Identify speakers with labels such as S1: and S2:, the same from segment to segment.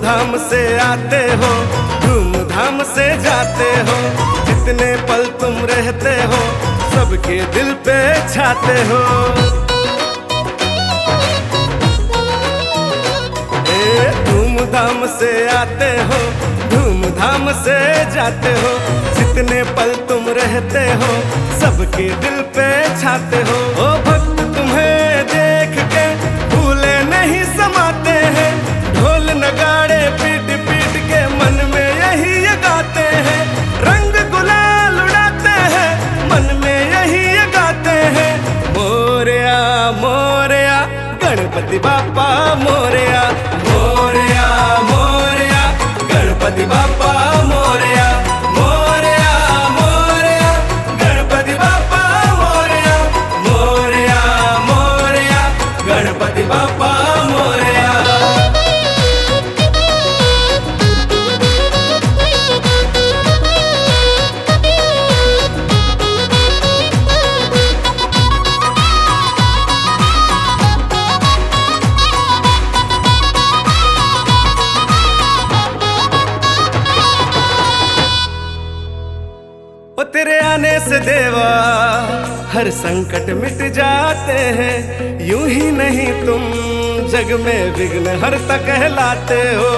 S1: धूमधाम से आते हो, धूमधाम से जाते हो, जितने पल तुम रहते हो सबके दिल पे छाते हो। धूमधाम से आते हो, धूमधाम से जाते हो, जितने पल तुम रहते हो सबके दिल पे छाते हो। ओ भक्त तुम्हें देख के भूले नहीं समाते हैं, ढोल नगाड़े पीट पीट के मन में यही ये गाते हैं, रंग गुलाल उड़ाते हैं मन में यही ये गाते हैं। मोरया मोरया गणपति बाप्पा मोरया, मोरया मोरया गणपति बाप्पा मोरया, मोरया मोरया गणपति बाप्पा मोरया, मोरया मोरया गणपति बाप्पा मोरया। ओ तेरे आने से देवा हर संकट मिट जाते हैं, यूं ही नहीं तुम जग में विघ्न हरता कहलाते हो।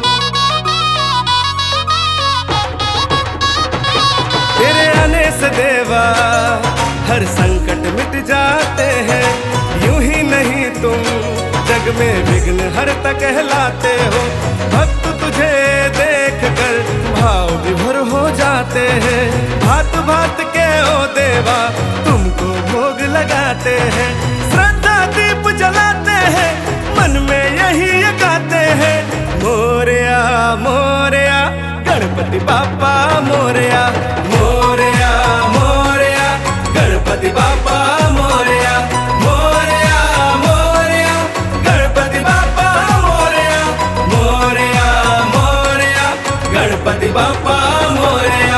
S1: तेरे आने से देवा हर संकट मिट जाते हैं, यूं ही नहीं तुम जग में विघ्न हरता कहलाते हो। भक्त तुझे देख कर भाव विभोर हो जाते हैं, भात भात के ओ देवा तुमको भोग लगाते हैं, श्रद्धा दीप जलाते हैं मन में यही ये गाते हैं। मोरया मोरया गणपति बाप्पा मोरया, मोरया मोरया गणपति बाप्पा मोरया, मोरया मोरया गणपति बाप्पा मोरया, मोरया मोरया गणपति बाप्पा मोरया।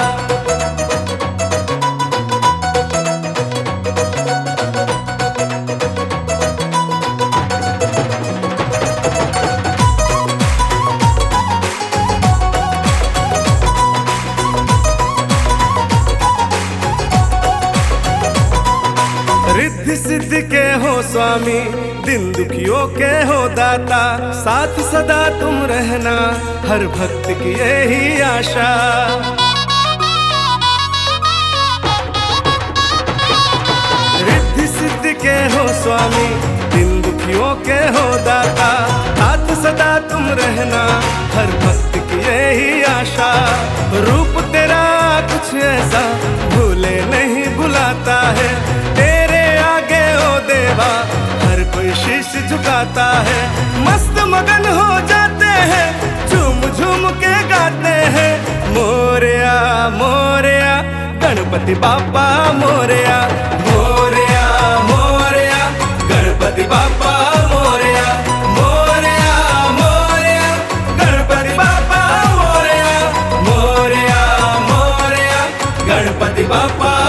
S1: रिद्धि सिद्धि के हो स्वामी, दिन दुखियों के हो दाता, साथ सदा तुम रहना हर भक्त की यही आशा। रिद्धि सिद्धि के हो स्वामी, दिन दुखियों के हो दाता, साथ सदा तुम रहना हर भक्त की यही आशा। रूप तेरा कुछ ऐसा भूले नहीं भुलाता है, देवा हर कोई शीश झुकाता है, मस्त मगन हो जाते हैं झूम झूम के गाते हैं। मोरया मोरया गणपति बाप्पा मोरया, मोरया मोरया गणपति बाप्पा मोरया, मोरया मोरया गणपति बाप्पा मोरया, मोरया मोरया गणपति बाप्पा